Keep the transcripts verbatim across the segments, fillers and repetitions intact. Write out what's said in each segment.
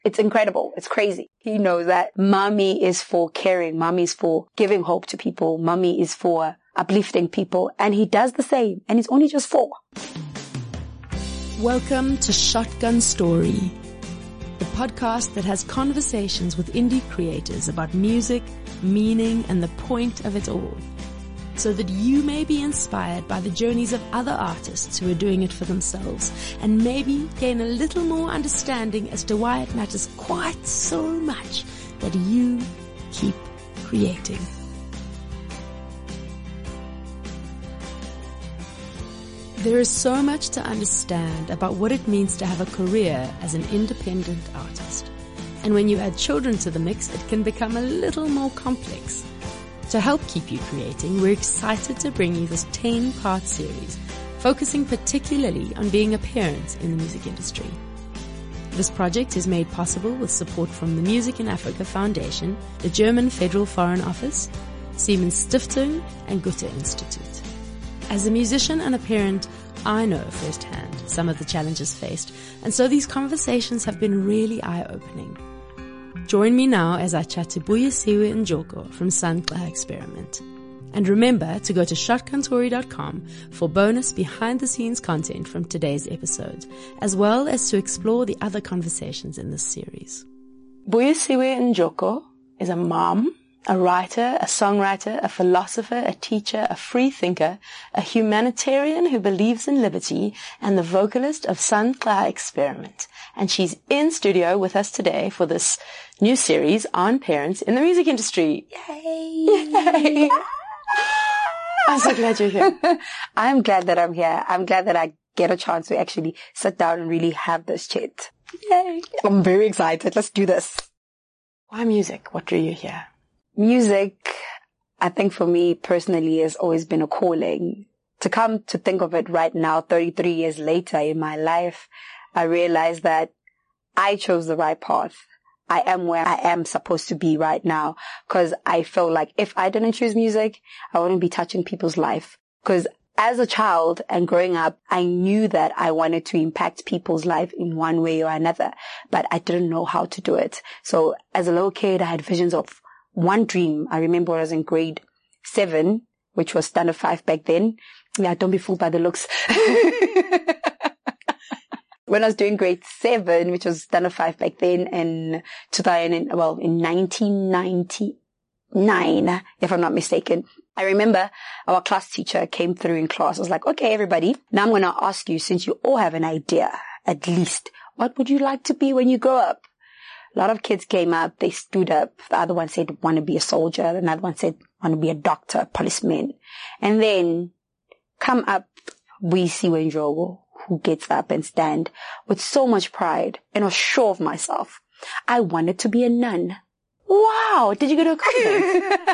It's incredible. It's crazy. He knows that mommy is for caring. Mommy is for giving hope to people. Mommy is for uplifting people. And he does the same. And he's only just four. Welcome to Shotgun Story, the podcast that has conversations with indie creators about music, meaning, and the point of it all, so that you may be inspired by the journeys of other artists who are doing it for themselves, and maybe gain a little more understanding as to why it matters quite so much that you keep creating. There is so much to understand about what it means to have a career as an independent artist. And when you add children to the mix, it can become a little more complex. To help keep you creating, we're excited to bring you this ten-part series, focusing particularly on being a parent in the music industry. This project is made possible with support from the Music in Africa Foundation, the German Federal Foreign Office, Siemens Stiftung, and Goethe Institute. As a musician and a parent, I know firsthand some of the challenges faced, and so these conversations have been really eye-opening. Join me now as I chat to Buyisiwe Njoko from Sunclair Experiment. And remember to go to shotgun story dot com for bonus behind-the-scenes content from today's episode, as well as to explore the other conversations in this series. Buyisiwe Njoko is a mom, a writer, a songwriter, a philosopher, a teacher, a free thinker, a humanitarian who believes in liberty, and the vocalist of Sunclair Experiment. And she's in studio with us today for this new series on parents in the music industry. Yay! Yay! I'm so glad you're here. I'm glad that I'm here. I'm glad that I get a chance to actually sit down and really have this chat. Yay! I'm very excited. Let's do this. Why music? What drew you here? Music, I think for me personally, has always been a calling. To come to think of it right now, thirty-three years later in my life, I realized that I chose the right path. I am where I am supposed to be right now, because I felt like if I didn't choose music, I wouldn't be touching people's life. Because as a child and growing up, I knew that I wanted to impact people's life in one way or another, but I didn't know how to do it. So as a little kid, I had visions of one dream. I remember I was in grade seven, which was standard five back then. Yeah, don't be fooled by the looks. When I was doing grade seven, which was standard five back then, in two thousand, well, in nineteen ninety-nine, if I'm not mistaken, I remember our class teacher came through in class. I was like, okay, everybody, now I'm going to ask you, since you all have an idea, at least, what would you like to be when you grow up? A lot of kids came up, they stood up. The other one said, want to be a soldier. Another one said, want to be a doctor, a policeman. And then come up Buyisiwe Njoko, who gets up and stand with so much pride and was sure of myself. I wanted to be a nun. Wow. Did you go to a convent?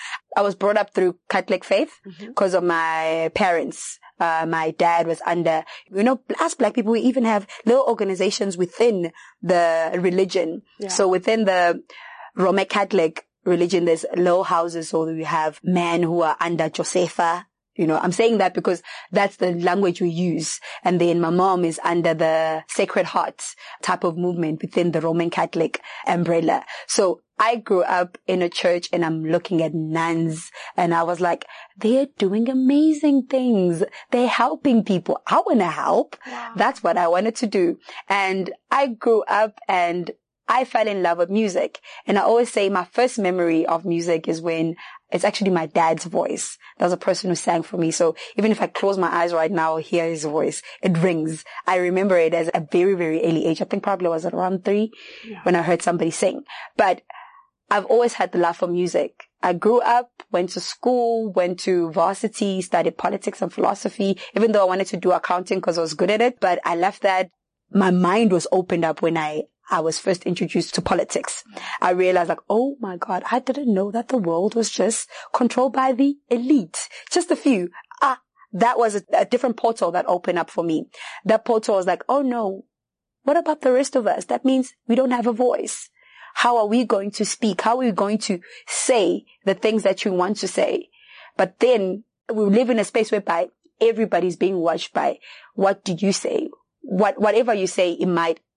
I was brought up through Catholic faith because mm-hmm. of my parents. Uh, my dad was under, you know, us black people, we even have little organizations within the religion. Yeah. So within the Roman Catholic religion, there's little houses. So we have men who are under Josepha. You know, I'm saying that because that's the language we use. And then my mom is under the Sacred Heart type of movement within the Roman Catholic umbrella. So I grew up in a church and I'm looking at nuns and I was like, they're doing amazing things. They're helping people. I want to help. Wow. That's what I wanted to do. And I grew up and I fell in love with music. And I always say my first memory of music is when it's actually my dad's voice. That was a person who sang for me. So even if I close my eyes right now, hear his voice, it rings. I remember it as a very, very early age. I think probably was around three yeah. when I heard somebody sing. But I've always had the love for music. I grew up, went to school, went to varsity, studied politics and philosophy, even though I wanted to do accounting because I was good at it. But I left that. My mind was opened up when I I was first introduced to politics. I realized like, oh my God, I didn't know that the world was just controlled by the elite. Just a few. Ah, that was a, a different portal that opened up for me. That portal was like, oh no, what about the rest of us? That means we don't have a voice. How are we going to speak? How are we going to say the things that you want to say? But then we live in a space whereby everybody's being watched by what did you say? What, whatever you say, it might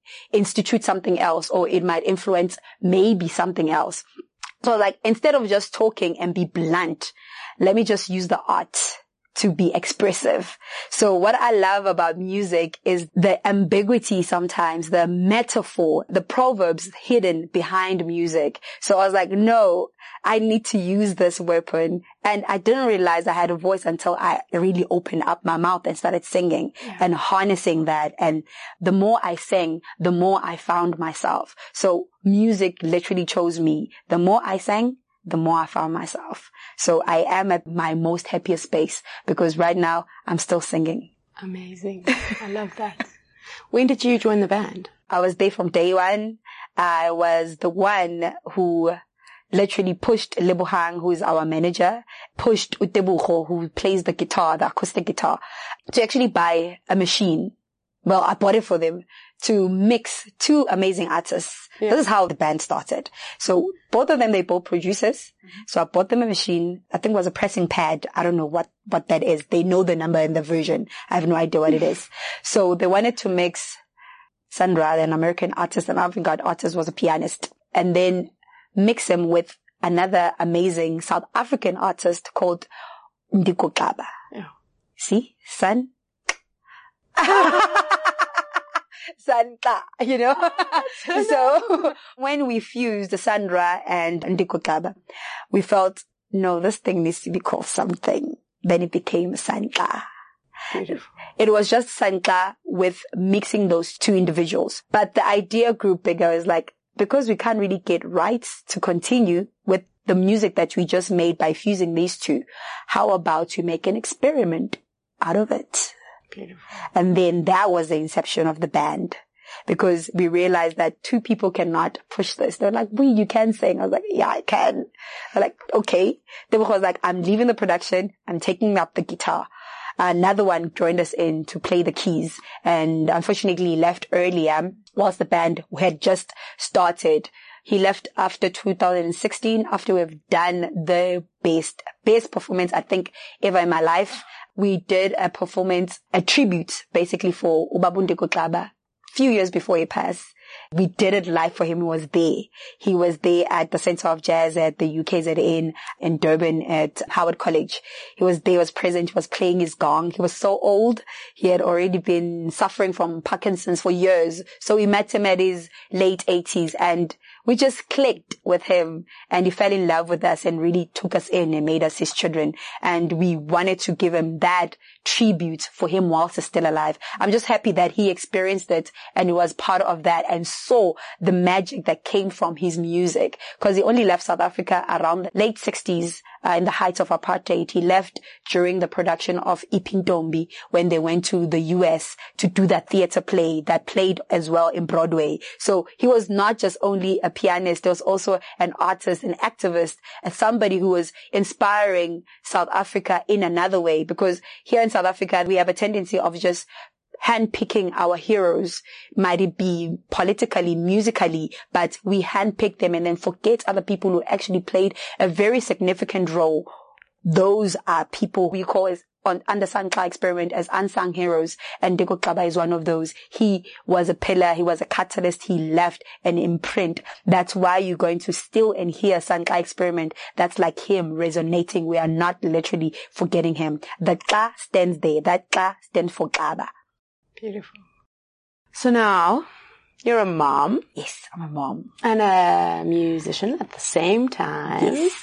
institute something else, or it might influence maybe something else. So like, instead of just talking and be blunt, let me just use the art to be expressive. So what I love about music is the ambiguity sometimes, the metaphor, the proverbs hidden behind music. So I was like, no, I need to use this weapon. And I didn't realize I had a voice until I really opened up my mouth and started singing yeah. and harnessing that. And the more I sang, the more I found myself. So music literally chose me. The more I sang, the more I found myself. So I am at my most happiest space because right now I'm still singing. Amazing. I love that. When did you join the band? I was there from day one. I was the one who literally pushed Lebohang, who is our manager, pushed Utebucho, who plays the guitar, the acoustic guitar, to actually buy a machine. Well, I bought it for them to mix two amazing artists. Yeah. This is how the band started. So both of them, they both producers. Mm-hmm. So I bought them a machine. I think it was a pressing pad. I don't know what, what that is. They know the number in the version. I have no idea what it is. So they wanted to mix Sandra, an American artist, an avant-garde artist, was a pianist, and then mix him with another amazing South African artist called Ndiko Kaba. Yeah. See? Son? Santa, you know. So when we fused Sandra and Ndiko Kaba, we felt, no, this thing needs to be called something. Then it became Santa. Beautiful. It was just Santa with mixing those two individuals. But the idea grew bigger. Is like, because we can't really get rights to continue with the music that we just made by fusing these two, how about we make an experiment out of it? Beautiful. And then that was the inception of the band, because we realized that two people cannot push this. They're like, "We, you can sing." I was like, "Yeah, I can." I'm like, "Okay." Then was like, "I'm leaving the production. I'm taking up the guitar." Another one joined us in to play the keys, and unfortunately left earlier whilst the band had just started. He left after two thousand sixteen, after we've done the best, best performance, I think, ever in my life. We did a performance, a tribute, basically, for Ubaba Ndiko Kaba, a few years before he passed. We did it live for him. He was there. He was there at the Center of Jazz at the U K Z N in Durban at Howard College. He was there, was present. He was playing his gong. He was so old. He had already been suffering from Parkinson's for years. So we met him at his late eighties, and we just clicked with him, and he fell in love with us and really took us in and made us his children. And we wanted to give him that tribute for him whilst he's still alive. I'm just happy that he experienced it and he was part of that and saw the magic that came from his music, because he only left South Africa around the late sixties, uh, in the height of apartheid. He left during the production of Ipintombi when they went to the U S to do that theater play that played as well in Broadway. So he was not just only a pianist, he was also an artist, an activist, and somebody who was inspiring South Africa in another way, because here in South Africa, we have a tendency of just handpicking our heroes, might it be politically, musically, but we handpick them and then forget other people who actually played a very significant role. Those are people we call as on under Sankla experiment as unsung heroes, and Ndiko Kaba is one of those. He was a pillar, he was a catalyst, he left an imprint. That's why you're going to still and hear Sankla experiment. That's like him resonating. We are not literally forgetting him. The Ka stands there. That Ka stands for Kaba. Beautiful. So now, you're a mom. Yes, I'm a mom. And a musician at the same time. Yes.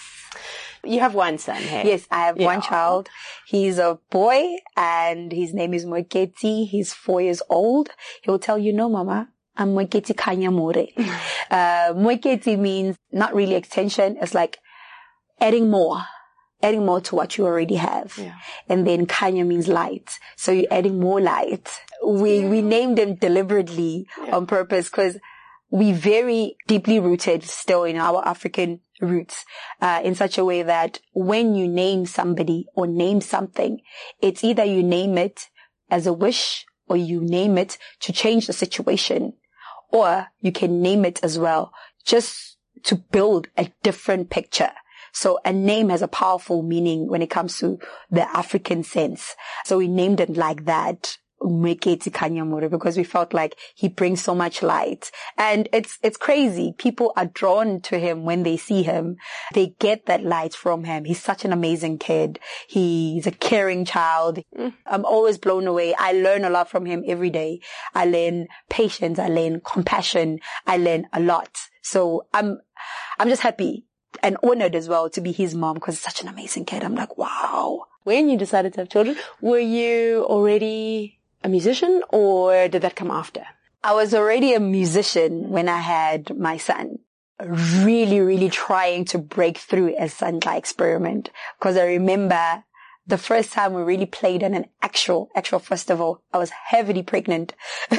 You have one son, hey? Yes, I have yeah. one child. He's a boy and his name is Moeketsi. He's four years old. He will tell you, "No, Mama, I'm Moeketsi Kanyamore." uh, Moeketsi means not really extension. It's like adding more. Adding more to what you already have. Yeah. And then Kanya means light. So you're adding more light. We, yeah. we named him deliberately yeah. on purpose, because we very deeply rooted still in our African roots, uh, in such a way that when you name somebody or name something, it's either you name it as a wish or you name it to change the situation, or you can name it as well just to build a different picture. So a name has a powerful meaning when it comes to the African sense. So we named it like that. Mweketi Kanyamura, because we felt like he brings so much light. And it's, it's crazy. People are drawn to him when they see him. They get that light from him. He's such an amazing kid. He's a caring child. Mm. I'm always blown away. I learn a lot from him every day. I learn patience. I learn compassion. I learn a lot. So I'm, I'm just happy and honored as well to be his mom, because he's such an amazing kid. I'm like, wow. When you decided to have children, were you already a musician, or did that come after? I was already a musician when I had my son. Really, really trying to break through as Sunlight Experiment. Because I remember the first time we really played in an actual, actual festival, I was heavily pregnant.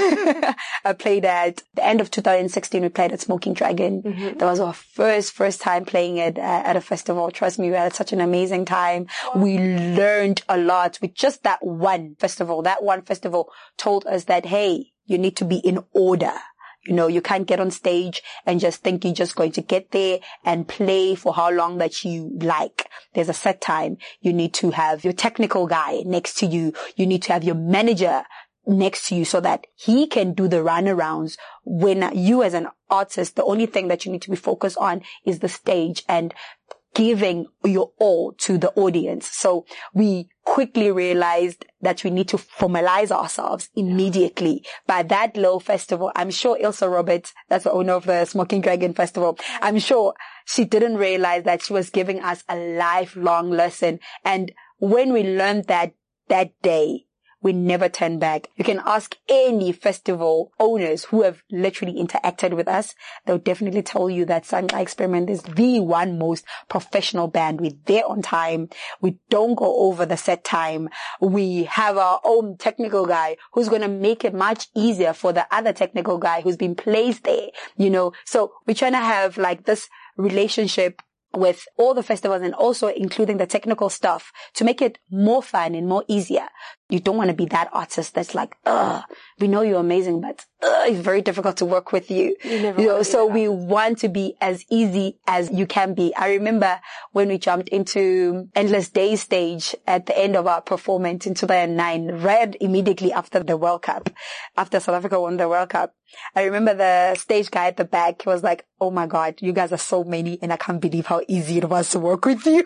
I played at the end of two thousand sixteen, we played at Smoking Dragon. Mm-hmm. That was our first, first time playing it uh, at a festival. Trust me, we had such an amazing time. Wow. We learned a lot with just that one festival. That one festival told us that, hey, you need to be in order. You know, you can't get on stage and just think you're just going to get there and play for how long that you like. There's a set time. You need to have your technical guy next to you. You need to have your manager next to you so that he can do the runarounds. When you as an artist, the only thing that you need to be focused on is the stage and giving your all to the audience. So we quickly realized that we need to formalize ourselves immediately. By that little festival, I'm sure Ilse Roberts, that's the owner of the Smoking Dragon Festival, I'm sure she didn't realize that she was giving us a lifelong lesson. And when we learned that that day, we never turn back. You can ask any festival owners who have literally interacted with us. They'll definitely tell you that Sunlight Experiment is the one most professional band. We're there on time. We don't go over the set time. We have our own technical guy who's going to make it much easier for the other technical guy who's been placed there, you know. So we're trying to have like this relationship with all the festivals and also including the technical stuff to make it more fun and more easier. You don't want to be that artist that's like, ugh, we know you're amazing, but ugh, it's very difficult to work with you. You, never you know, so we want to be as easy as you can be. I remember when we jumped into Endless Days stage at the end of our performance in two thousand nine, right immediately after the World Cup, after South Africa won the World Cup. I remember the stage guy at the back was like, oh my God, you guys are so many and I can't believe how easy it was to work with you.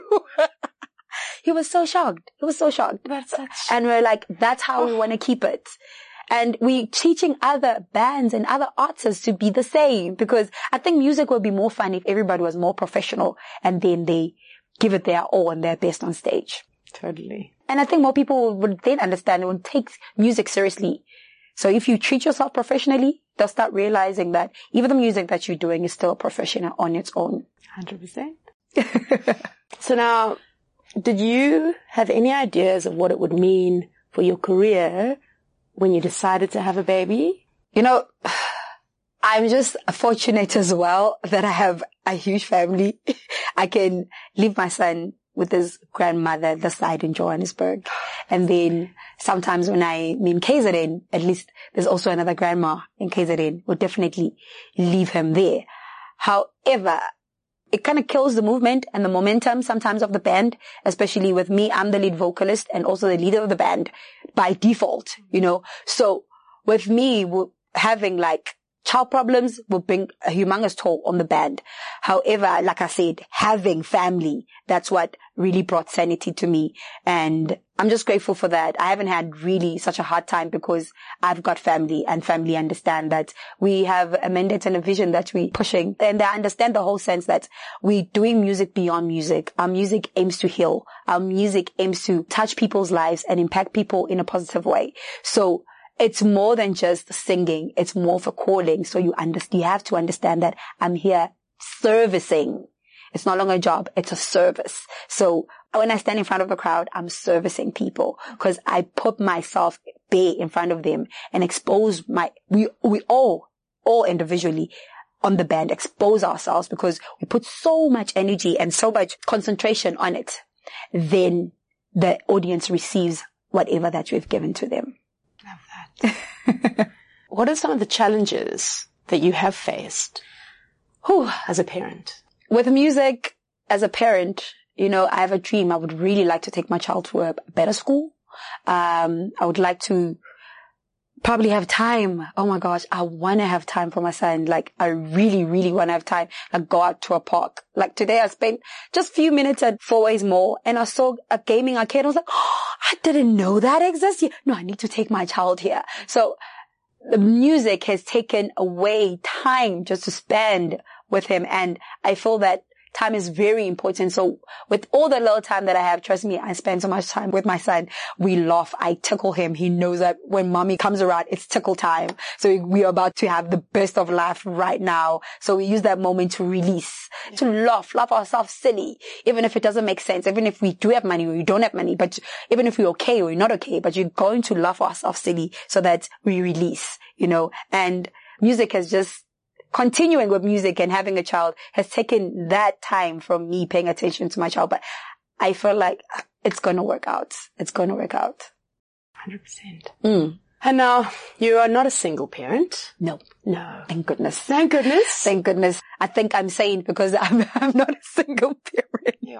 He was so shocked. He was so shocked. That's such... And we're like, that's how we want to keep it. And we teaching other bands and other artists to be the same, because I think music would be more fun if everybody was more professional and then they give it their all and their best on stage. Totally. And I think more people would then understand and would take music seriously. So if you treat yourself professionally, they'll start realizing that even the music that you're doing is still professional on its own. one hundred percent. So now, did you have any ideas of what it would mean for your career when you decided to have a baby? You know, I'm just fortunate as well that I have a huge family. I can leave my son with his grandmother at the side in Johannesburg. And then sometimes when I'm in K Z N, at least there's also another grandma in K Z N. We'll definitely leave him there. However, it kind of kills the movement and the momentum sometimes of the band, especially with me. I'm the lead vocalist and also the leader of the band by default, you know. So with me, having like child problems will bring a humongous toll on the band. However, like I said, having family, that's what really brought sanity to me. And I'm just grateful for that. I haven't had really such a hard time because I've got family and family understand that we have a mandate and a vision that we're pushing. And they understand the whole sense that we're doing music beyond music. Our music aims to heal. Our music aims to touch people's lives and impact people in a positive way. So it's more than just singing. It's more of a calling. So you understand, you have to understand that I'm here servicing. It's no longer a job. It's a service. So when I stand in front of a crowd, I'm servicing people because I put myself bare in front of them and expose my, we, we all, all individually on the band expose ourselves because we put so much energy and so much concentration on it. Then the audience receives whatever that we've given to them. Love that. What are some of the challenges that you have faced whew, as a parent? With music, as a parent, you know, I have a dream. I would really like to take my child to a better school. Um, I would like to probably have time. Oh my gosh, I want to have time for my son. Like, I really, really want to have time. Like, go out to a park. Like, today I spent just a few minutes at Four Ways Mall and I saw a gaming arcade. I was like, oh, I didn't know that exists here. No, I need to take my child here. So the music has taken away time just to spend with him. And I feel that time is very important. So with all the little time that I have, trust me, I spend so much time with my son. We laugh. I tickle him. He knows that when mommy comes around, it's tickle time. So we are about to have the best of life right now. So we use that moment to release, to laugh, laugh ourselves silly, even if it doesn't make sense, even if we do have money or we don't have money, but even if we're okay or we're not okay, but you're going to laugh ourselves silly so that we release, you know, and music has just continuing with music and having a child has taken that time from me paying attention to my child. But I feel like it's going to work out. It's going to work out. one hundred percent. Mm. And now you are not a single parent. No. No. Thank goodness. Thank goodness. Thank goodness. I think I'm sane because I'm, I'm not a single parent. Yeah.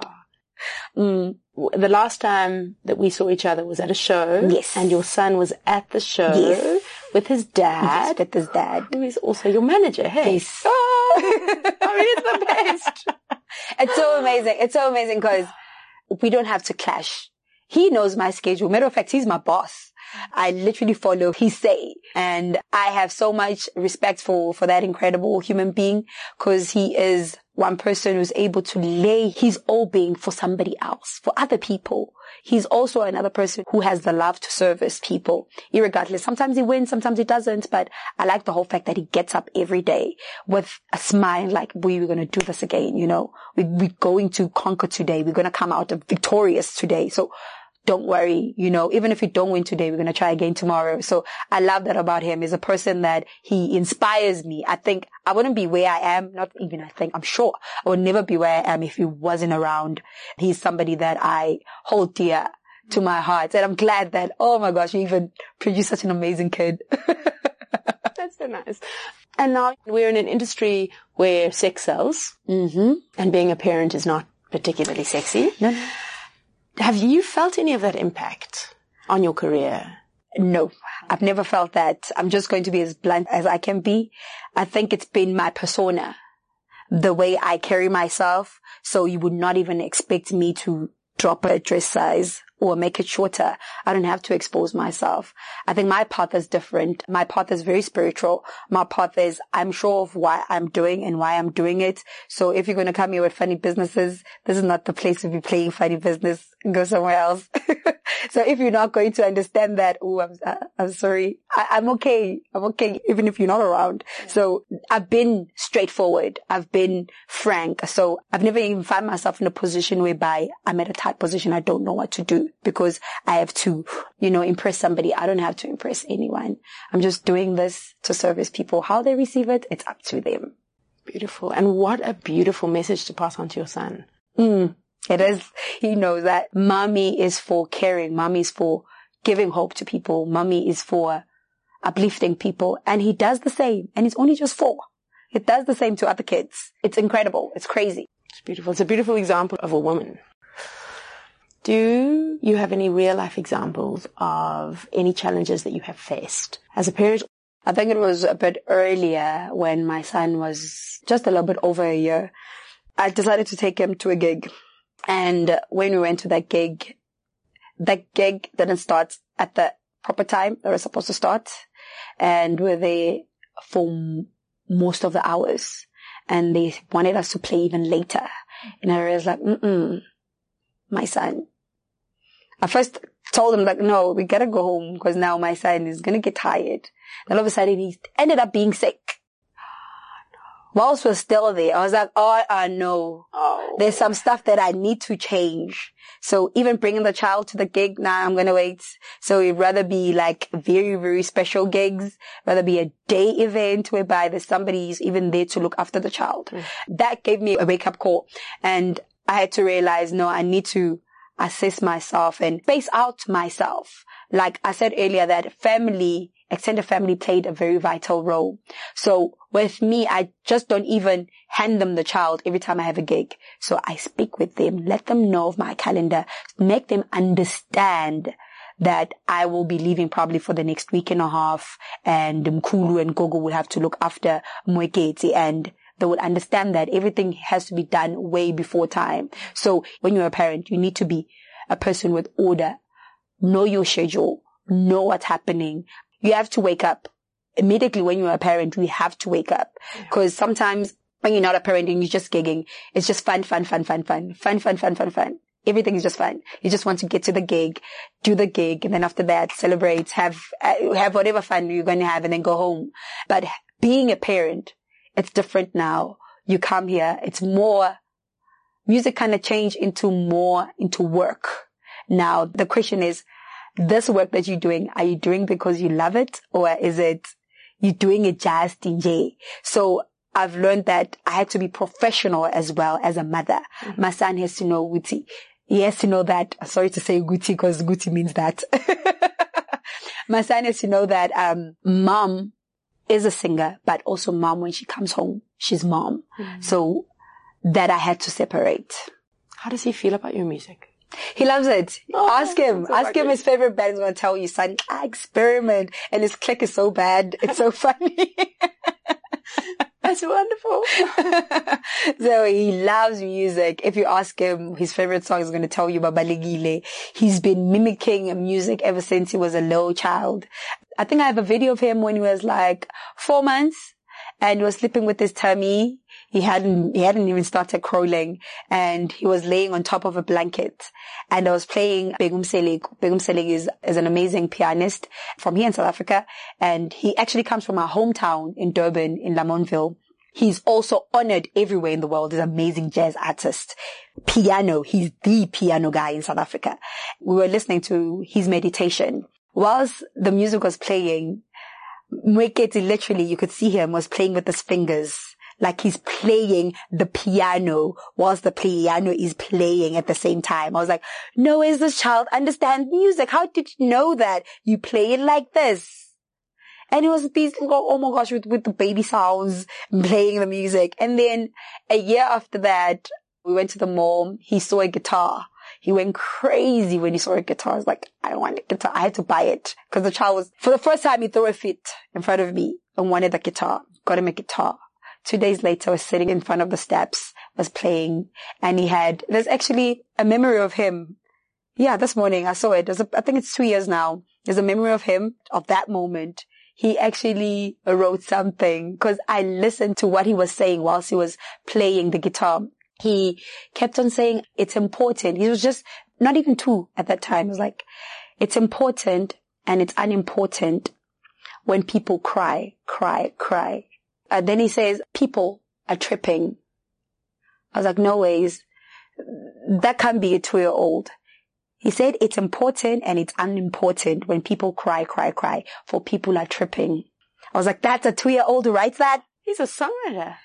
Mm. The last time that we saw each other was at a show. Yes. And your son was at the show. Yes. With his dad. Yes, with his dad. Who is also your manager, hey? Yes. Oh, I mean, it's the best. It's so amazing. It's so amazing because we don't have to clash. He knows my schedule. Matter of fact, he's my boss. I literally follow his say. And I have so much respect for, for that incredible human being because he is one person who's able to lay his all being for somebody else, for other people. He's also another person who has the love to service people, irregardless. Sometimes he wins, sometimes he doesn't, but I like the whole fact that he gets up every day with a smile like, we're going to do this again, you know. We, we're going to conquer today. We're going to come out victorious today. So don't worry, you know, even if we don't win today, we're going to try again tomorrow. So I love that about him. He's a person that he inspires me. I think I wouldn't be where I am. Not even I think, I'm sure I would never be where I am if he wasn't around. He's somebody that I hold dear to my heart. And I'm glad that, oh my gosh, you even produced such an amazing kid. That's so nice. And now we're in an industry where sex sells. Mm-hmm. And being a parent is not particularly sexy. No, no. Have you felt any of that impact on your career? No, I've never felt that. I'm just going to be as blunt as I can be. I think it's been my persona, the way I carry myself. So you would not even expect me to drop a dress size or make it shorter. I don't have to expose myself. I think my path is different. My path is very spiritual. My path is I'm sure of what I'm doing and why I'm doing it. So if you're going to come here with funny businesses, this is not the place to be playing funny business. Go somewhere else. So if you're not going to understand that, oh, I'm, I'm sorry. I, I'm okay. I'm okay, even if you're not around. Yeah. So I've been straightforward. I've been frank. So I've never even found myself in a position whereby I'm at a tight position. I don't know what to do because I have to, you know, impress somebody. I don't have to impress anyone. I'm just doing this to service people. How they receive it, it's up to them. Beautiful. And what a beautiful message to pass on to your son. Mm. It is. He knows that mommy is for caring. Mommy is for giving hope to people. Mommy is for uplifting people. And he does the same. And he's only just four. He does the same to other kids. It's incredible. It's crazy. It's beautiful. It's a beautiful example of a woman. Do you have any real life examples of any challenges that you have faced as a parent? I think it was a bit earlier when my son was just a little bit over a year. I decided to take him to a gig. And when we went to that gig, that gig didn't start at the proper time that it was supposed to start. And we were there for m- most of the hours. And they wanted us to play even later. And I was like, mm-mm, my son. I first told him, like, no, we gotta go home because now my son is gonna get tired. And all of a sudden he ended up being sick. Whilst we're still there, I was like, oh, I know. Oh. There's some stuff that I need to change. So even bringing the child to the gig, nah, I'm going to wait. So it'd rather be like very, very special gigs, rather be a day event whereby there's somebody who's even there to look after the child. Mm. That gave me a wake up call. And I had to realize, no, I need to assess myself and space out myself. Like I said earlier, that family, extended family played a very vital role. So with me, I just don't even hand them the child every time I have a gig. So I speak with them, let them know of my calendar, make them understand that I will be leaving probably for the next week and a half, and Mkulu and Gogo will have to look after Mweketi, and they will understand that everything has to be done way before time. So when you're a parent, you need to be a person with order, know your schedule, know what's happening. You have to wake up. Immediately when you're a parent, we have to wake up. Because sometimes when you're not a parent and you're just gigging, it's just fun, fun, fun, fun, fun, fun, fun, fun, fun, fun. Everything is just fun. You just want to get to the gig, do the gig, and then after that, celebrate, have, uh, have whatever fun you're going to have, and then go home. But being a parent, it's different now. You come here, it's more, music kind of changed into more, into work. Now, the question is, this work that you're doing, are you doing because you love it, or is it you're doing it just in J? So I've learned that I had to be professional as well as a mother. Mm-hmm. My son has to know Guti. He has to know that, sorry to say Guti because Guti means that. My son has to know that, um, mom is a singer, but also mom, when she comes home, she's mom. Mm-hmm. So that I had to separate. How does he feel about your music? He loves it. Oh, ask him. So ask him his favorite band. He's going to tell you, son, I experiment. And his click is so bad. It's so funny. That's wonderful. So he loves music. If you ask him his favorite song, he's going to tell you Babalegile. He's been mimicking music ever since he was a little child. I think I have a video of him when he was like four months and he was sleeping with his tummy. He hadn't, he hadn't even started crawling, and he was laying on top of a blanket, and I was playing Begum Selig. Begum Selig is, is an amazing pianist from here in South Africa, and he actually comes from our hometown in Durban, in Lamontville. He's also honored everywhere in the world. He's an amazing jazz artist. Piano. He's the piano guy in South Africa. We were listening to his meditation. Whilst the music was playing, Mweketi, literally, you could see him, was playing with his fingers. Like he's playing the piano whilst the piano is playing at the same time. I was like, no, is this child understand music? How did you know that? You play it like this. And it was these, oh my gosh, with, with the baby sounds, playing the music. And then a year after that, we went to the mall. He saw a guitar. He went crazy when he saw a guitar. I was like, I want a guitar. I had to buy it because the child was, for the first time, he threw a fit in front of me and wanted a guitar. Got him a guitar. Two days later, I was sitting in front of the steps, was playing, and he had, there's actually a memory of him. Yeah, this morning I saw it. There's a, I think it's two years now. There's a memory of him, of that moment. He actually wrote something because I listened to what he was saying whilst he was playing the guitar. He kept on saying, it's important. He was just not even two at that time. He was like, it's important and it's unimportant when people cry, cry, cry. Uh, then he says, people are tripping. I was like, no ways. That can't be a two-year-old. He said, it's important and it's unimportant when people cry, cry, cry, for people are tripping. I was like, that's a two-year-old who writes that? He's a songwriter.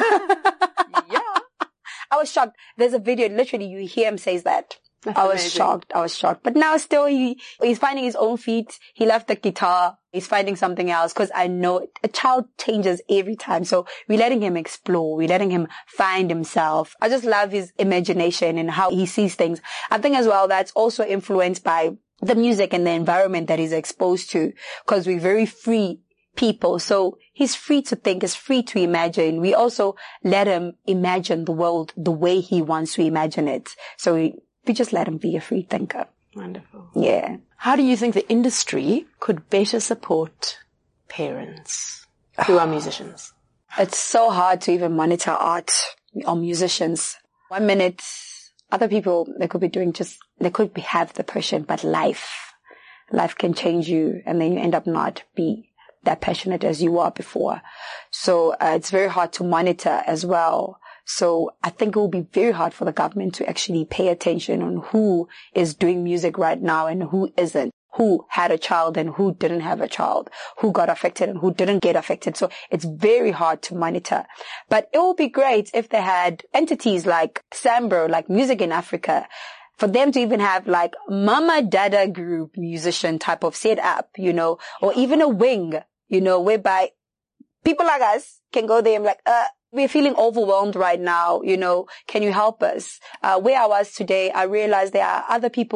Yeah. I was shocked. There's a video, literally, you hear him says that. That's I was amazing. shocked. I was shocked. But now still he, he's finding his own feet. He left the guitar. He's finding something else because I know a child changes every time. So we're letting him explore. We're letting him find himself. I just love his imagination and how he sees things. I think as well that's also influenced by the music and the environment that he's exposed to because we're very free people. So he's free to think, he's free to imagine. We also let him imagine the world the way he wants to imagine it. So we, we just let him be a free thinker. Wonderful. Yeah. How do you think the industry could better support parents who are musicians? It's so hard to even monitor art or musicians. One minute, other people, they could be doing just, they could be, have the passion, but life, life can change you and then you end up not be that passionate as you were before. So uh, it's very hard to monitor as well. So I think it will be very hard for the government to actually pay attention on who is doing music right now and who isn't, who had a child and who didn't have a child, who got affected and who didn't get affected. So it's very hard to monitor. But it would be great if they had entities like Sambro, like Music in Africa, for them to even have like Mama Dada group musician type of setup, you know, or even a wing, you know, whereby people like us can go there and be like, uh, we're feeling overwhelmed right now, you know, can you help us? Uh, where I was today, I realized there are other people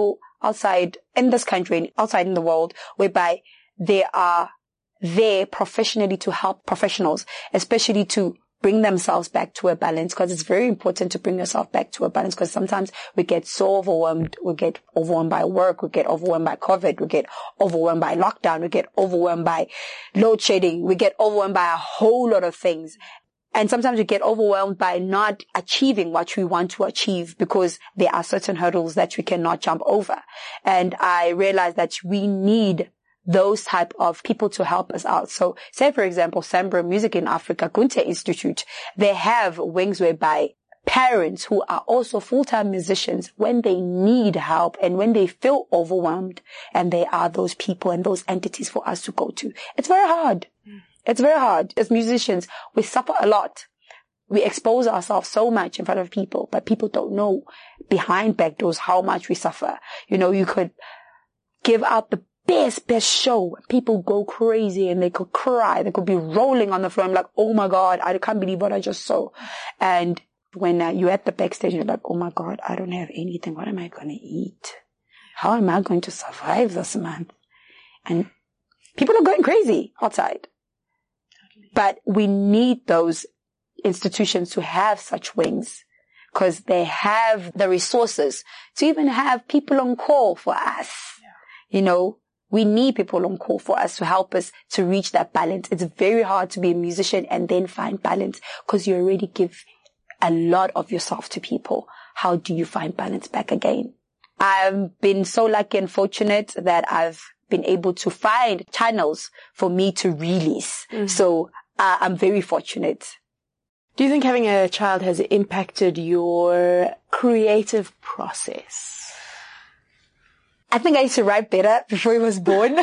outside in this country and outside in the world whereby they are there professionally to help professionals, especially to bring themselves back to a balance, because it's very important to bring yourself back to a balance, because sometimes we get so overwhelmed. We get overwhelmed by work. We get overwhelmed by COVID. We get overwhelmed by lockdown. We get overwhelmed by load shedding. We get overwhelmed by a whole lot of things. And sometimes we get overwhelmed by not achieving what we want to achieve because there are certain hurdles that we cannot jump over. And I realized that we need those type of people to help us out. So say, for example, Sambra Music in Africa, Kunte Institute, they have wings whereby parents who are also full-time musicians, when they need help and when they feel overwhelmed, and they are those people and those entities for us to go to. It's very hard. It's very hard. As musicians, we suffer a lot. We expose ourselves so much in front of people, but people don't know behind back doors how much we suffer. You know, you could give out the best, best show. People go crazy and they could cry. They could be rolling on the floor. I'm like, oh my God, I can't believe what I just saw. And when uh, you're at the backstage, you're like, oh my God, I don't have anything. What am I going to eat? How am I going to survive this month? And people are going crazy outside. But we need those institutions to have such wings, because they have the resources to even have people on call for us. Yeah. You know, we need people on call for us to help us to reach that balance. It's very hard to be a musician and then find balance, because you already give a lot of yourself to people. How do you find balance back again? I've been so lucky and fortunate that I've been able to find channels for me to release. Mm-hmm. So uh, I'm very fortunate. Do you think having a child has impacted your creative process? I think I used to write better before he was born.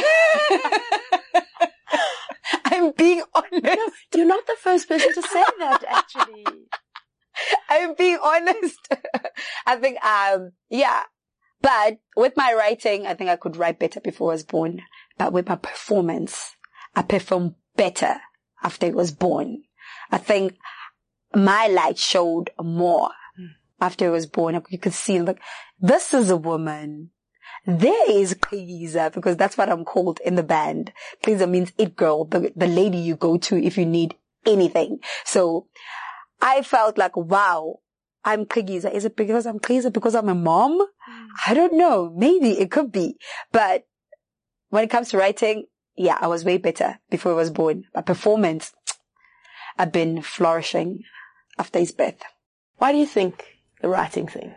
I'm being honest. No, you're not the first person to say that, actually. I'm being honest. I think, um, yeah. But with my writing, I think I could write better before I was born. But with my performance, I performed better after he was born. I think my light showed more after he was born. You could see, like, this is a woman. There is Qiza, because that's what I'm called in the band. Qiza means it girl, the, the lady you go to if you need anything. So I felt like, wow, I'm Qiza. Is it because I'm Qiza because I'm a mom? Mm. I don't know. Maybe it could be. But when it comes to writing, yeah, I was way better before I was born. But performance, I've been flourishing after his birth. Why do you think the writing thing?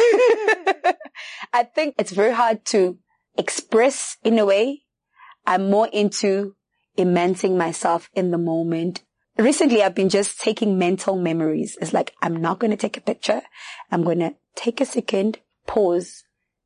I think it's very hard to express in a way. I'm more into immersing myself in the moment. Recently, I've been just taking mental memories. It's like, I'm not going to take a picture. I'm going to take a second, pause.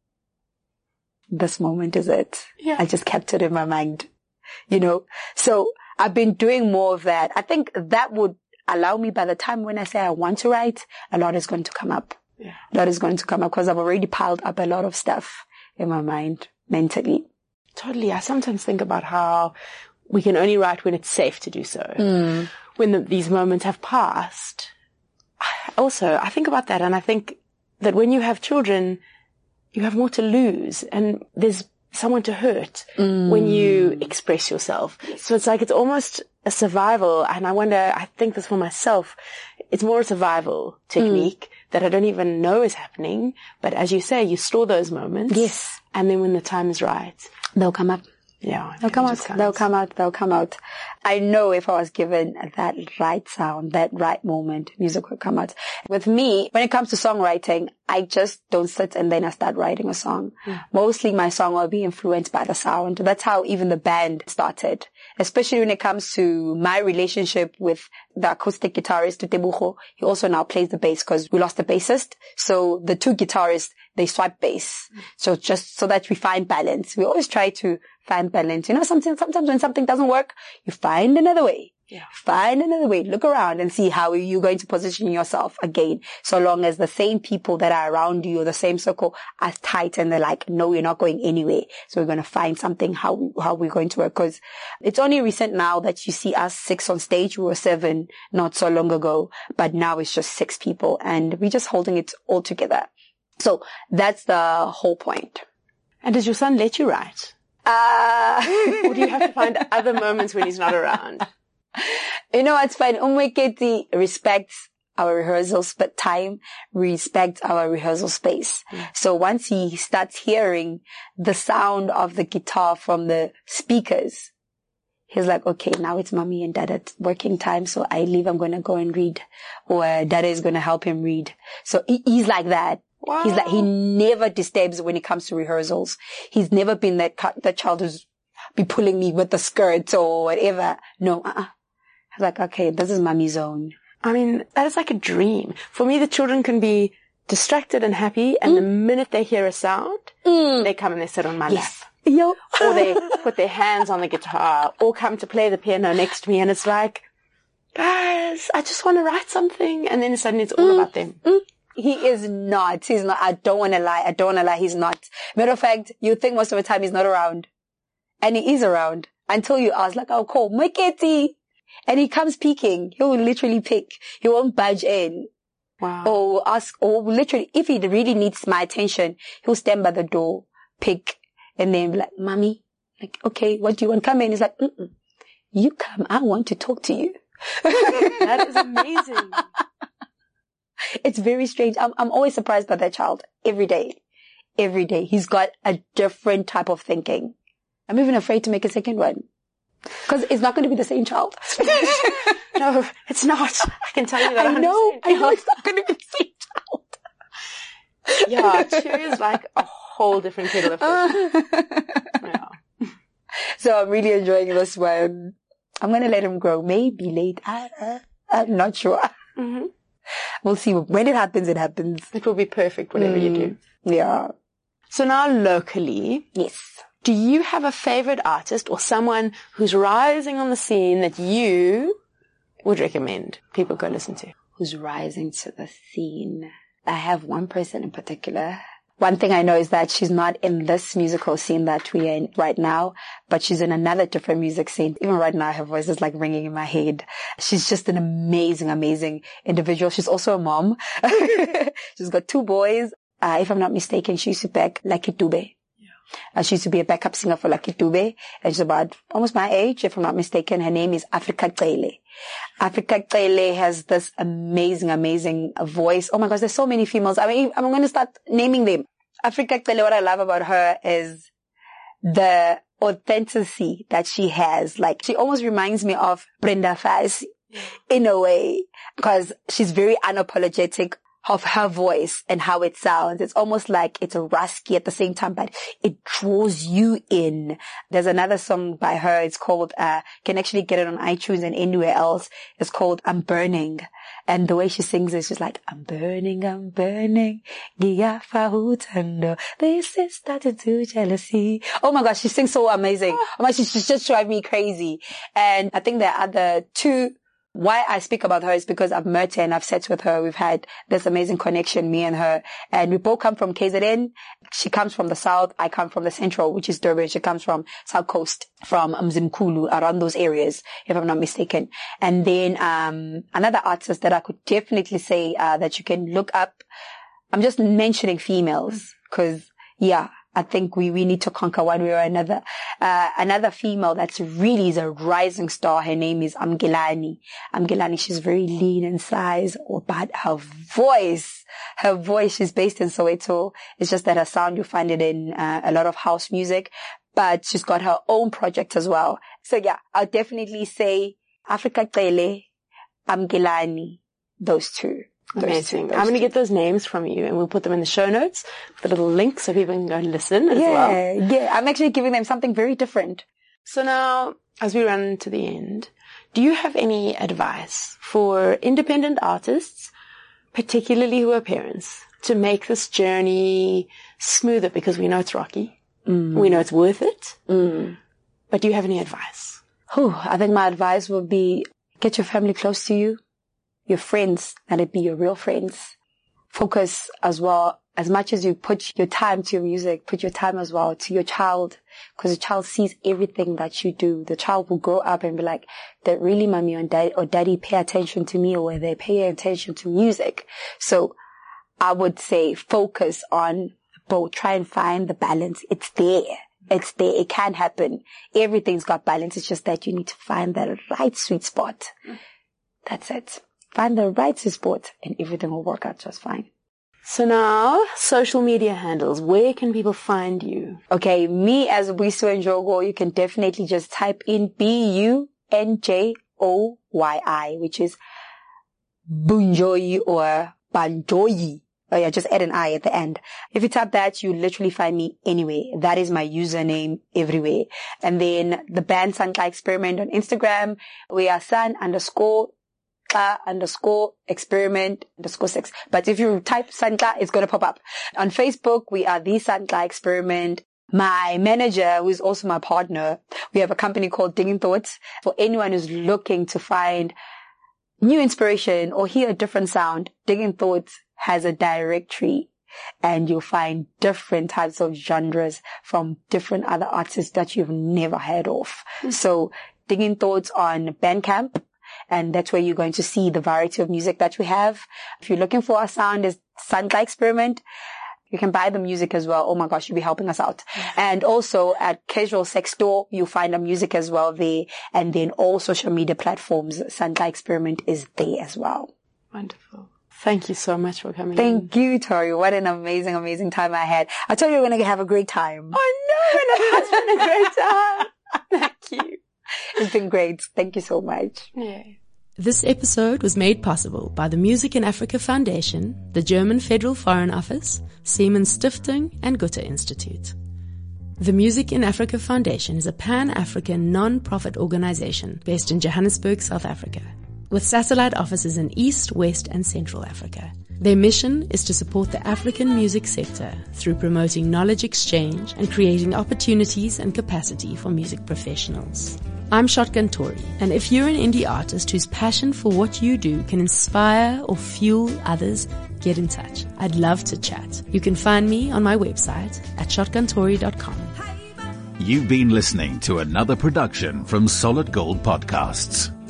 This moment is it. Yeah. I just kept it in my mind, you know. So I've been doing more of that. I think that would allow me, by the time when I say I want to write, a lot is going to come up. Yeah. A lot is going to come up because I've already piled up a lot of stuff in my mind mentally. Totally. I sometimes think about how we can only write when it's safe to do so. Mm. When the, these moments have passed. Also, I think about that, and I think that when you have children, you have more to lose, and there's someone to hurt mm. when you express yourself. So it's like it's almost a survival, and I wonder, I think this for myself, it's more a survival technique mm. that I don't even know is happening. But as you say, you store those moments. Yes. And then when the time is right, they'll come up. Yeah. They'll come out. They'll come out. They'll come out. I know if I was given that right sound, that right moment, music will come out. With me, when it comes to songwriting, I just don't sit and then I start writing a song. Mm. Mostly my song will be influenced by the sound. That's how even the band started. Especially when it comes to my relationship with the acoustic guitarist, Tebucho. He also now plays the bass because we lost the bassist. So the two guitarists, they swap bass. Mm. So just so that we find balance. We always try to find balance. You know, sometimes, sometimes when something doesn't work, you find another way. Yeah. Find another way. Look around and see how you're going to position yourself again. So long as the same people that are around you or the same circle are tight and they're like, no, you're not going anywhere. So we're going to find something how, how we're going to work. Cause it's only recent now that you see us six on stage. We were seven not so long ago, but now it's just six people and we're just holding it all together. So that's the whole point. And does your son let you write? Uh, Or do you have to find other moments when he's not around? You know what's fine? Umweketi respects our rehearsal sp- time, respects our rehearsal space. Mm. So once he starts hearing the sound of the guitar from the speakers, he's like, okay, now it's mommy and dad at working time. So I leave, I'm going to go and read, or dad is going to help him read. So he, he's like that. Wow. He's like, he never disturbs when it comes to rehearsals. He's never been that, that child who's be pulling me with the skirt or whatever. No, uh-uh. I was like, okay, this is mommy's zone. I mean, that is like a dream. For me, the children can be distracted and happy, and mm. the minute they hear a sound, mm. they come and they sit on my yes. lap. Yo. Or they put their hands on the guitar, or come to play the piano next to me, and it's like, guys, I just want to write something. And then suddenly it's all mm. about them. Mm. He is not. He's not. I don't want to lie. I don't want to lie. He's not. Matter of fact, you think most of the time he's not around. And he is around. Until you ask, like, oh, call Mweketi. And he comes peeking. He will literally pick. He won't budge in. Wow. Or ask, or literally, if he really needs my attention, he'll stand by the door, pick, and then be like, mommy, like, okay, what do you want? Come in. He's like, mm-mm. You come. I want to talk to you. That is amazing. It's very strange. I'm, I'm always surprised by that child every day. Every day. He's got a different type of thinking. I'm even afraid to make a second one. Because it's not going to be the same child. No, it's not. I can tell you that. I know. I know it's not going to be the same child. Yeah, Chewy is like a whole different kettle of fish. Yeah. So I'm really enjoying this one. I'm going to let him grow. Maybe late. I, uh, I'm not sure. Mm-hmm. We'll see. When it happens, it happens. It will be perfect whatever mm. you do. Yeah. So now locally. Yes. Do you have a favorite artist or someone who's rising on the scene that you would recommend people go listen to? Who's rising to the scene? I have one person in particular. One thing I know is that she's not in this musical scene that we are in right now, but she's in another different music scene. Even right now, her voice is like ringing in my head. She's just an amazing, amazing individual. She's also a mom. She's got two boys. Uh, if I'm not mistaken, she used to back Lucky Dube. Uh, she used to be a backup singer for Lucky Dube. And she's about almost my age, if I'm not mistaken. Her name is Africa Cele. Africa Cele has this amazing, amazing voice. Oh my gosh, there's so many females. I mean, I'm going to start naming them. Africa Cele, what I love about her is the authenticity that she has. Like, she almost reminds me of Brenda Fassie in a way, because she's very unapologetic of her voice and how it sounds. It's almost like it's a rusky at the same time, but it draws you in. There's another song by her. It's called, uh, you can actually get it on iTunes and anywhere else. It's called I'm Burning. And the way she sings is just like, I'm burning, I'm burning. This is starting to jealousy. Oh my gosh, she sings so amazing. Oh my, she, she just drives me crazy. And I think there are other two. Why I speak about her is because I've met her and I've sat with her. We've had this amazing connection, me and her. And we both come from K Z N. She comes from the south. I come from the central, which is Durban. She comes from South Coast, from Mzimkulu, around those areas, if I'm not mistaken. And then, um, another artist that I could definitely say, uh, that you can look up. I'm just mentioning females because, yeah. I think we, we need to conquer one way or another. Uh, another female that's really is a rising star. Her name is Amgilani. Amgilani, she's very lean in size, or but her voice, her voice, she's based in Soweto. It's just that her sound, you find it in uh, a lot of house music, but she's got her own project as well. So yeah, I'll definitely say Africa Cele, Amgilani, those two. Amazing. I'm going to get those names from you and we'll put them in the show notes with a little link so people can go and listen as yeah, well. Yeah, I'm actually giving them something very different. So now, as we run to the end, do you have any advice for independent artists, particularly who are parents, to make this journey smoother? Because we know it's rocky. Mm. We know it's worth it. Mm. But do you have any advice? Oh, I think my advice would be get your family close to you. Your friends, let it be your real friends. Focus as well, as much as you put your time to your music, put your time as well to your child, because the child sees everything that you do. The child will grow up and be like, that really mommy or daddy, or daddy pay attention to me, or they pay attention to music. So I would say focus on the both. Try and find the balance. It's there. It's there. It can happen. Everything's got balance. It's just that you need to find the right sweet spot. That's it. Find the right sweet spot and everything will work out just fine. So now, social media handles. Where can people find you? Okay, me as Buisiwe Njogo, you can definitely just type in B U N J O Y I, which is Bunjoyi or Banjoyi. Oh yeah, just add an I at the end. If you type that, you literally find me anywhere. That is my username everywhere. And then the band Sankla Experiment on Instagram, we are san underscore Uh, underscore experiment underscore six. But if you type Sankla, it's going to pop up. On Facebook, we are the Sankla Experiment. My manager, who is also my partner, we have a company called Digging Thoughts. For anyone who's looking to find new inspiration or hear a different sound, Digging Thoughts has a directory and you'll find different types of genres from different other artists that you've never heard of. Mm-hmm. So Digging Thoughts on Bandcamp. And that's where you're going to see the variety of music that we have. If you're looking for a sound as Sankla Experiment, you can buy the music as well. Oh my gosh, you'll be helping us out. Mm-hmm. And also at Casual Sex Store, you'll find the music as well there. And then all social media platforms, Sankla Experiment is there as well. Wonderful. Thank you so much for coming Thank in. you, Tori. What an amazing, amazing time I had. I told you we we're going to have a great time. I know, and it has been a great time. Thank you. It's been great. Thank you so much. Yeah. This episode was made possible by the Music in Africa Foundation, the German Federal Foreign Office, Siemens Stiftung, and Goethe Institute. The Music in Africa Foundation is a pan-African non-profit organization based in Johannesburg, South Africa, with satellite offices in East, West, and Central Africa. Their mission is to support the African music sector through promoting knowledge exchange and creating opportunities and capacity for music professionals. I'm Shotgun Tori, and if you're an indie artist whose passion for what you do can inspire or fuel others, get in touch. I'd love to chat. You can find me on my website at shotgun tori dot com. You've been listening to another production from Solid Gold Podcasts.